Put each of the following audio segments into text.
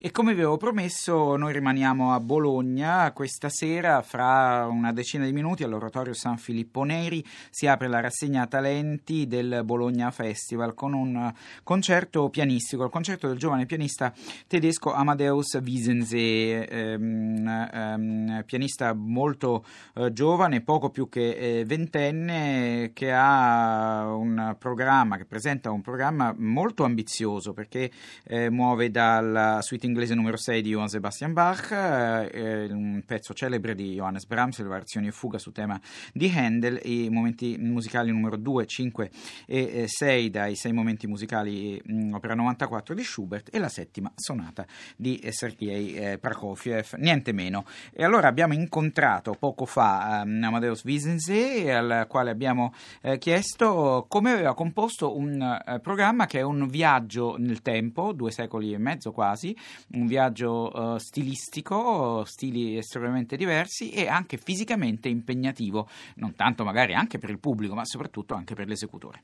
E come vi avevo promesso, noi rimaniamo a Bologna. Questa sera, fra una decina di minuti, all'Oratorio San Filippo Neri si apre la rassegna talenti del Bologna Festival con un concerto pianistico, il concerto del giovane pianista tedesco Amadeus Wiesense, pianista molto giovane, poco più che ventenne, che ha un programma, che presenta un programma molto ambizioso, perché muove dalla suite inglese numero 6 di Johann Sebastian Bach, un pezzo celebre di Johannes Brahms, le variazioni e fuga su tema di Handel, i momenti musicali numero 2, 5 e 6 dai 6 momenti musicali opera 94 di Schubert e la settima sonata di Sergei Prokofiev, niente meno. E allora abbiamo incontrato poco fa Amadeus Wiesense, al quale abbiamo chiesto come aveva composto un programma che è un viaggio nel tempo, 2 secoli e mezzo quasi, un viaggio stilistico, stili estremamente diversi e anche fisicamente impegnativo, non tanto magari anche per il pubblico, ma soprattutto anche per l'esecutore.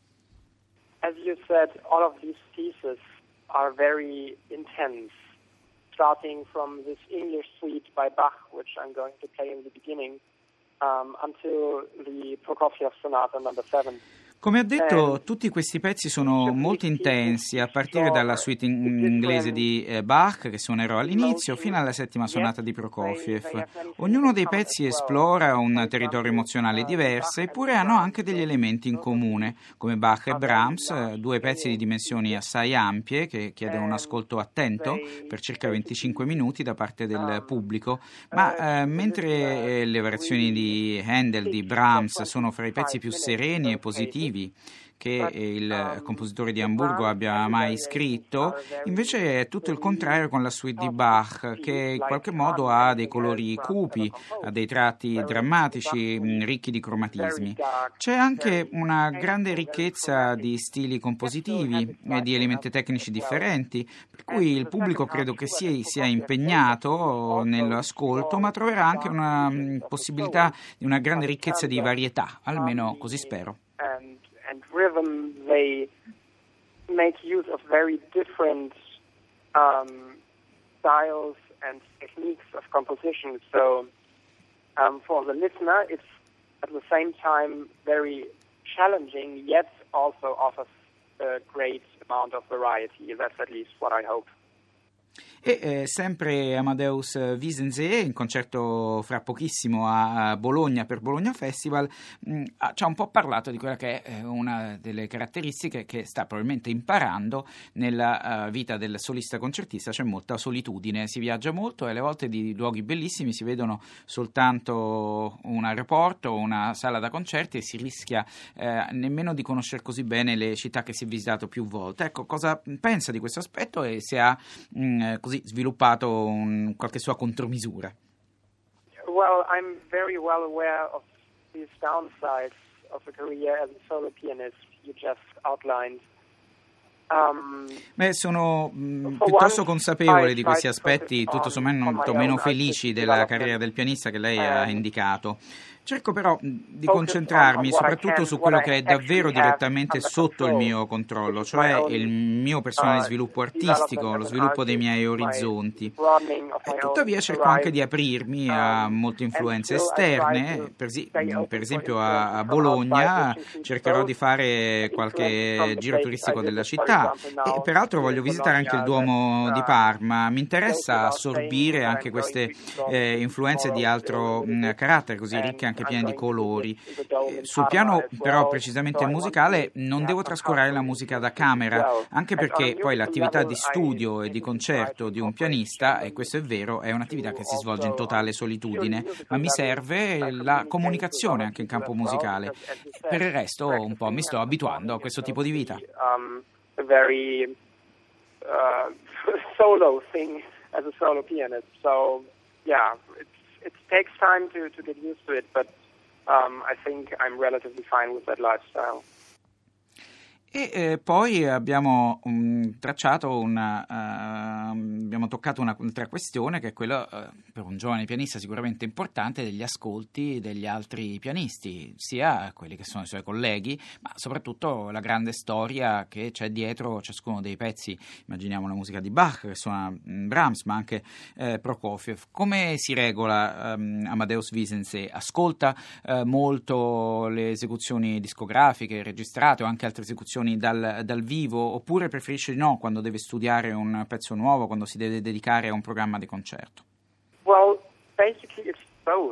As you said, all of these pieces are very intense, starting from this English suite by Bach, which I'm going to play in the beginning, until the Prokofiev Sonata number 7. Come ho detto, tutti questi pezzi sono molto intensi, a partire dalla suite inglese di Bach, che suonerò all'inizio, fino alla settima sonata di Prokofiev. Ognuno dei pezzi esplora un territorio emozionale diverso, eppure hanno anche degli elementi in comune, come Bach e Brahms, 2 pezzi di dimensioni assai ampie, che chiedono un ascolto attento per circa 25 minuti da parte del pubblico, ma mentre le variazioni di Handel, di Brahms, sono fra i pezzi più sereni e positivi che il compositore di Amburgo abbia mai scritto, invece è tutto il contrario con la suite di Bach, che in qualche modo ha dei colori cupi, ha dei tratti drammatici, ricchi di cromatismi. C'è anche una grande ricchezza di stili compositivi e di elementi tecnici differenti, per cui il pubblico credo che sia impegnato nell'ascolto, ma troverà anche una possibilità di una grande ricchezza di varietà, almeno così spero. And rhythm, they make use of very different styles and techniques of composition. So for the listener, it's at the same time very challenging, yet also offers a great amount of variety. That's at least what I hope. E sempre Amadeus Wiesense, in concerto fra pochissimo a Bologna per Bologna Festival, ci ha un po' parlato di quella che è una delle caratteristiche che sta probabilmente imparando nella vita del solista concertista. C'è molta solitudine, si viaggia molto e alle volte di luoghi bellissimi si vedono soltanto un aeroporto, una sala da concerti e si rischia nemmeno di conoscere così bene le città che si è visitato più volte. Ecco, cosa pensa di questo aspetto e se ha così sviluppato qualche sua contromisura? Well, I'm very well aware of these downsides of a career as a solo pianist you just outlined. Sono piuttosto consapevole di questi aspetti, tutto sommato meno felici della carriera del pianista che lei ha indicato. Cerco però di concentrarmi soprattutto su quello che è davvero direttamente sotto il mio controllo, cioè il mio personale sviluppo artistico, lo sviluppo dei miei orizzonti. Tuttavia cerco anche di aprirmi a molte influenze esterne, per esempio a Bologna cercherò di fare qualche giro turistico della città e peraltro voglio visitare anche il Duomo di Parma. Mi interessa assorbire anche queste influenze di altro carattere, così ricche anche piene di colori. Sul piano però precisamente musicale non devo trascurare la musica da camera, anche perché poi l'attività di studio e di concerto di un pianista, e questo è vero, è un'attività che si svolge in totale solitudine, ma mi serve la comunicazione anche in campo musicale. Per il resto un po' mi sto abituando a questo tipo di vita. A very solo thing as a solo pianist. So yeah, it takes time to get used to it, but I think I'm relatively fine with that lifestyle. E poi abbiamo tracciato abbiamo abbiamo toccato un'altra questione, che è quella, per un giovane pianista sicuramente importante, degli ascolti degli altri pianisti, sia quelli che sono i suoi colleghi, ma soprattutto la grande storia che c'è dietro ciascuno dei pezzi. Immaginiamo la musica di Bach, che suona Brahms, ma anche Prokofiev. Come si regola Amadeus Wiesense? Ascolta molto le esecuzioni discografiche, registrate, o anche altre esecuzioni dal vivo, oppure preferisce di no quando deve studiare un pezzo nuovo, quando si deve dedicare a un programma di concerto? Well, basically it's both.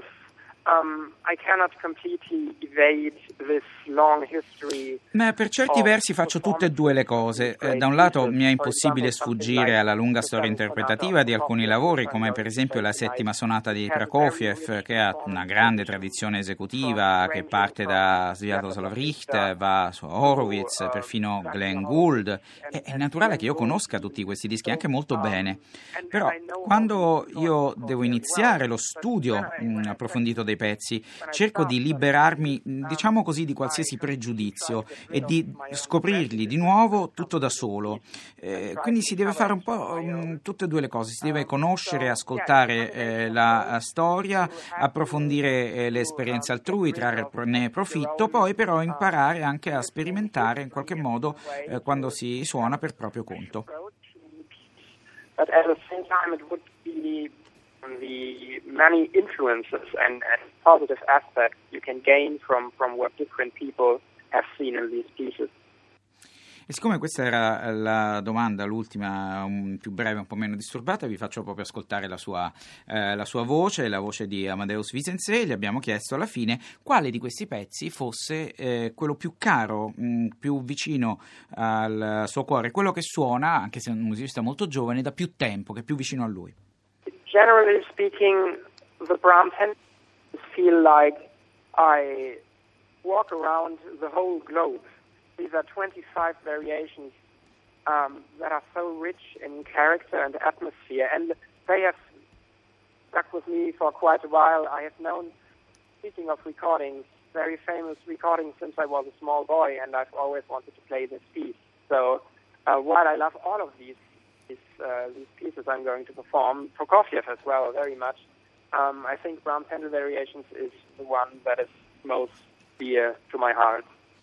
I cannot completely evade this long history. Per certi versi faccio tutte e due le cose. Da un lato mi è impossibile sfuggire alla lunga storia interpretativa di alcuni lavori, come per esempio la settima sonata di Prokofiev, che ha una grande tradizione esecutiva, che parte da Sviatoslav Richter, va su Horowitz, perfino Glenn Gould. È naturale che io conosca tutti questi dischi anche molto bene. Però quando io devo iniziare lo studio approfondito dei pezzi, cerco di liberarmi, diciamo così, di qualsiasi pregiudizio e di scoprirli di nuovo tutto da solo. Quindi si deve fare un po' tutte e due le cose, si deve conoscere, ascoltare la storia, approfondire le esperienze altrui, trarne profitto, poi però imparare anche a sperimentare in qualche modo quando si suona per proprio conto. But at the same time it would be the many influences and positive aspects you can gain from what different people have seen in these pieces. E siccome questa era la domanda, l'ultima, più breve, un po' meno disturbata, vi faccio proprio ascoltare la sua voce, la voce di Amadeus Wiesense. Gli abbiamo chiesto alla fine quale di questi pezzi fosse quello più caro, più vicino al suo cuore, quello che suona, anche se è un musicista molto giovane, da più tempo, che è più vicino a lui. Generally speaking, the Brahms feel like I walk around the whole globe. These are 25 variations that are so rich in character and atmosphere, and they have stuck with me for quite a while. I have known, speaking of recordings, very famous recordings since I was a small boy, and I've always wanted to play this piece. So while I love all of these pieces I'm going to perform, Prokofiev as well, very much, I think Brahms' Handel Variations is the one that is most dear to my heart.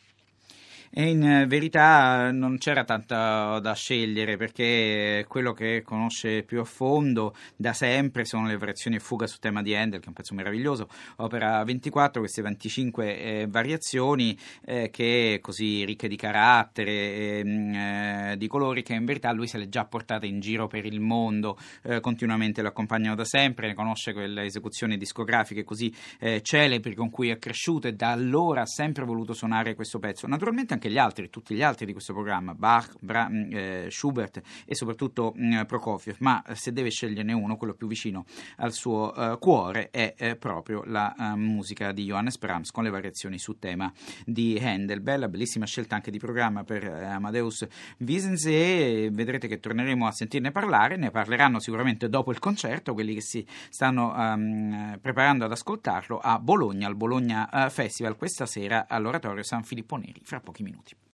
E in verità non c'era tanto da scegliere, perché quello che conosce più a fondo da sempre sono le variazioni e fuga su tema di Handel, che è un pezzo meraviglioso, opera 24, queste 25 variazioni che così ricche di carattere, di colori, che in verità lui se le già portate in giro per il mondo, continuamente lo accompagnano da sempre, ne conosce quelle esecuzioni discografiche così celebri con cui è cresciuto, e da allora ha sempre voluto suonare questo pezzo. Naturalmente anche tutti gli altri di questo programma, Bach, Schubert e soprattutto Prokofiev, ma se deve sceglierne uno, quello più vicino al suo cuore è proprio la musica di Johannes Brahms, con le variazioni su tema di Handel. Bellissima scelta anche di programma per Amadeus Wiesense. Vedrete che torneremo a sentirne parlare, ne parleranno sicuramente dopo il concerto quelli che si stanno preparando ad ascoltarlo a Bologna, al Bologna Festival, questa sera all'Oratorio San Filippo Neri, fra pochi minuti.